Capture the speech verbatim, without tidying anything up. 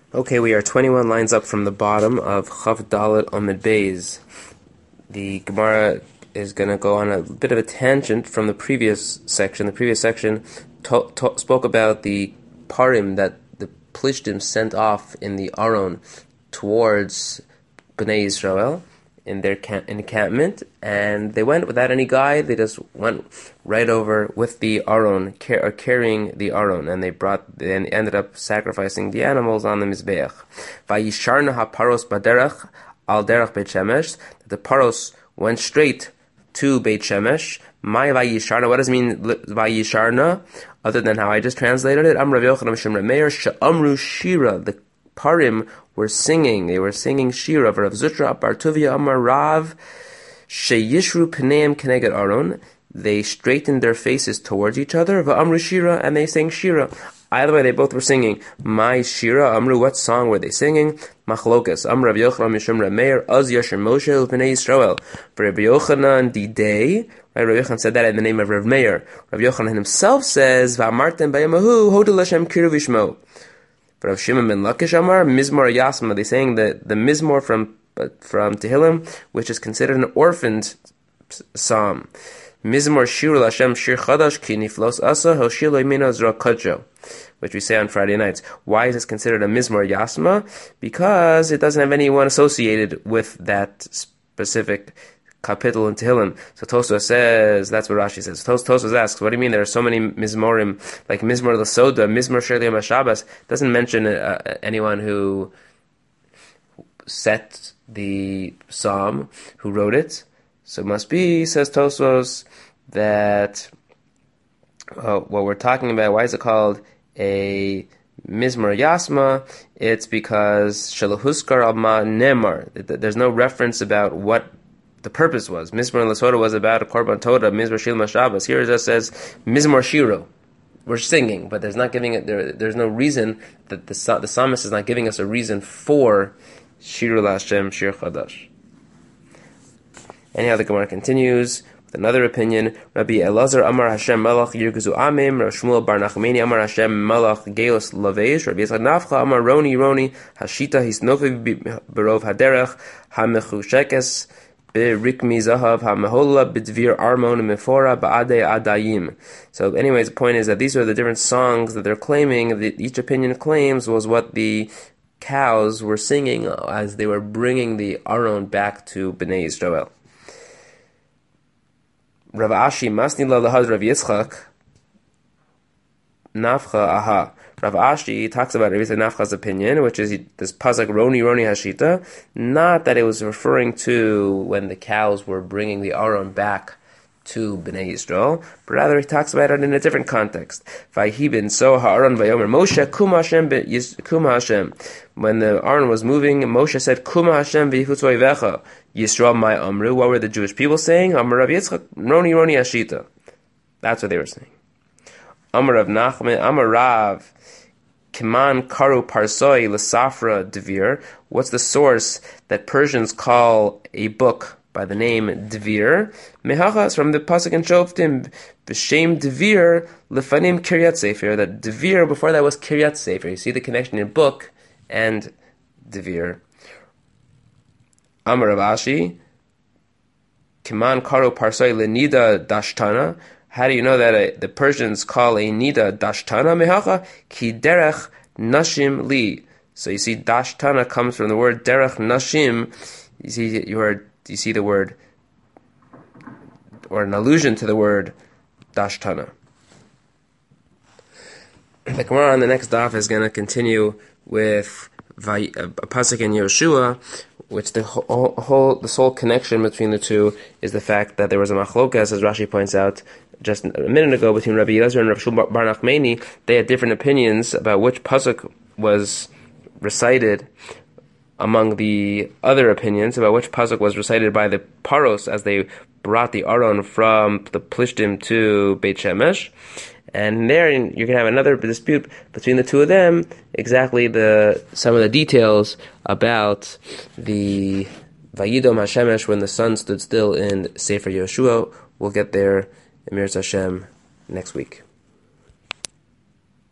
Okay, we are twenty-one lines up from the bottom of Chav Dalet Amud Beis. The Gemara is going to go on a bit of a tangent from the previous section. The previous section to- to- spoke about the parim that the Plishtim sent off in the Aron towards Bnei Yisrael in their camp- encampment, and they went without any guide. They just went right over with the Aron, car- or carrying the Aron, and they brought, they ended up sacrificing the animals on the Mizbeach. Vayisharna ha-paros baderech al derech Beit Shemesh. The paros went straight to Beit Shemesh. My Vayisharna, what does it mean Vayisharna? Other than how I just translated it, Am Rav Yochanan Mishum Rav Meir she'amru shira. The parim were singing. They were singing shira. Rav Zutra Bar Tuvia Amar Rav sheyishru pneim keneged Aron. They straightened their faces towards each other. Va'amru shira, and they sang shira. Either way, they both were singing. My shira, Amru, what song were they singing? Machlokas, Amr Rav Yochanan Mishum Rav Meir, Az Yasher Moshe L'Pnei Yisrael. For Rav Yochanan, the day, right, Rav Yochanan said that in the name of Rav Meir. Rav Yochanan himself says, Va'amartem Bayamahu, Hodel Hashem Kiru Vishmo. For Rav Shimon ben Lakish Amar, Mizmor Yasma, they saying that the Mizmor from from Tehillim, which is considered an orphaned psalm. Mizmor Shir Hashem Shir Chadash Ki Niflos Asa Hoshir Loimina Zra Kodjo, which we say on Friday nights. Why is this considered a Mizmor Yasma? Because it doesn't have anyone associated with that specific kapitel in Tehillim. So Tosfos says, that's what Rashi says. Tos, Tosfos asks, what do you mean there are so many Mizmorim, like Mizmor L'Soda, Mizmor Shir L'Yom HaShabbos? Doesn't mention uh, anyone who set the psalm, who wrote it. So it must be, says Tosfos, that uh, what we're talking about, why is it called a Mizmor Yasma? It's because Shalahuskar Alma Nemar. There's no reference about what the purpose was. Mizmor L'Soda was about a Korban Toda, Mizmor Shil Mashabas. Here it just says Mizmor Shiro. We're singing, but there's not giving it. There, there's no reason that the the psalmist is not giving us a reason for Shiru L'Hashem Shir Chadash. Anyhow, the Gemara continues with another opinion. Rabbi Elazar Amar Hashem Malach Yirguzu Amim. Rav Shmuel Bar Nachmani Amar Hashem Malach Gelos Lavesh. Rabbi Yitzchak Nafcha Amar Roni Roni Hashita Hisnofi Berov Haderech Hamechushekes Berikmi Zahav Hamehola Bidvir Armon Mefora Baade Adayim. So, anyways, the point is that these are the different songs that they're claiming. That each opinion claims was what the cows were singing as they were bringing the Aron back to Bnei Yisrael. Rav Ashi Masni La Lahad Rav Yitzchak Nafcha Aha. Rav Ashi talks about Rav Yitzchak Nafcha's opinion, which is this pasuk Roni Roni Hashita, not that it was referring to when the cows were bringing the Aron back to Bnei Yisrael, but rather he talks about it in a different context. Vayhibin so ha'aron vayomer Moshe kum Hashem kum Hashem. When the Aron was moving, Moshe said kum Hashem v'yichutz oivecha Yisrael my amru. What were the Jewish people saying? Amar Rav Yitzchak Roni Roni Hashita. That's what they were saying. Amar Rav Nachman Amar Rav Kiman Karu Parsoi L'Safra Devir. What's the source that Persians call a book by the name Devir? Mehachas from the pasuk in Shoftim, B'Shem Devir Lefanim Kiryat Sefer. That Devir before that was Kiryat Sefer. You see the connection in book and Devir. Amar Rav Ashi Kiman Karu Parsoi Lenida Dashtana. How do you know that a, the Persians call a nida dashtana mehacha? Ki derech nashim li. So you see, dashtana comes from the word derech nashim. You see, you heard, you see the word, or an allusion to the word dashtana. The Gemara on the next daf is going to continue with a pasuk in Yoshua, which the whole, whole the sole connection between the two is the fact that there was a machlokas, as Rashi points out just a minute ago, between Rabbi Elazar and Rav Shmuel Bar Nachmani. They had different opinions about which pasuk was recited among the other opinions, about which pasuk was recited by the paros as they brought the Aron from the Plishtim to Beit Shemesh. And there you're going to have another dispute between the two of them, exactly the some of the details about the Vayidom HaShemesh when the sun stood still in Sefer Yoshua. We'll get there, Emir Hashem, next week.